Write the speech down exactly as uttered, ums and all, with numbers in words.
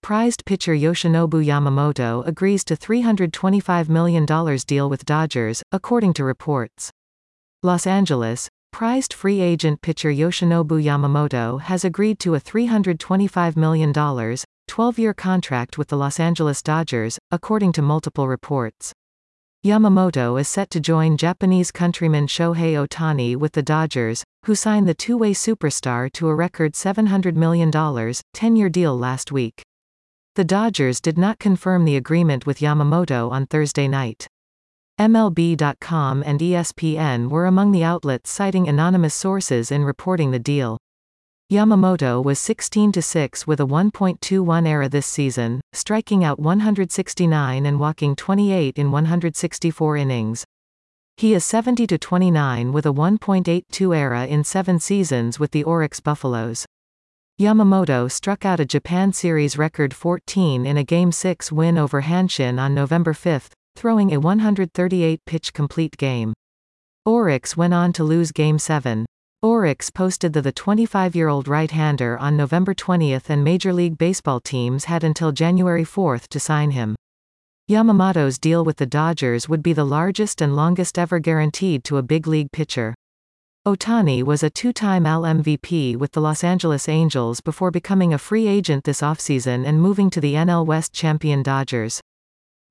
prized pitcher Yoshinobu Yamamoto agrees to three hundred twenty-five million dollars deal with Dodgers, according to reports. Los Angeles. Prized free agent pitcher Yoshinobu Yamamoto has agreed to a three hundred twenty-five million dollars, twelve-year contract with the Los Angeles Dodgers, according to multiple reports. Yamamoto is set to join Japanese countryman Shohei Ohtani with the Dodgers, who signed the two-way superstar to a record seven hundred million dollars, ten-year deal last week. The Dodgers did not confirm the agreement with Yamamoto on Thursday night. M L B dot com and E S P N were among the outlets citing anonymous sources in reporting the deal. Yamamoto was sixteen to six with a one point two one E R A this season, striking out one hundred sixty-nine and walking twenty-eight in one hundred sixty-four innings. He is seventy to twenty-nine with a one point eight two E R A in seven seasons with the Oryx Buffaloes. Yamamoto struck out a Japan Series record fourteen in a Game six win over Hanshin on November fifth, throwing a one hundred thirty-eight pitch complete game. Oryx went on to lose Game seven. Oryx posted the the twenty-five-year-old right-hander on November twentieth, and Major League Baseball teams had until January fourth to sign him. Yamamoto's deal with the Dodgers would be the largest and longest ever guaranteed to a big league pitcher. Ohtani was a two-time A L M V P with the Los Angeles Angels before becoming a free agent this offseason and moving to the N L West champion Dodgers.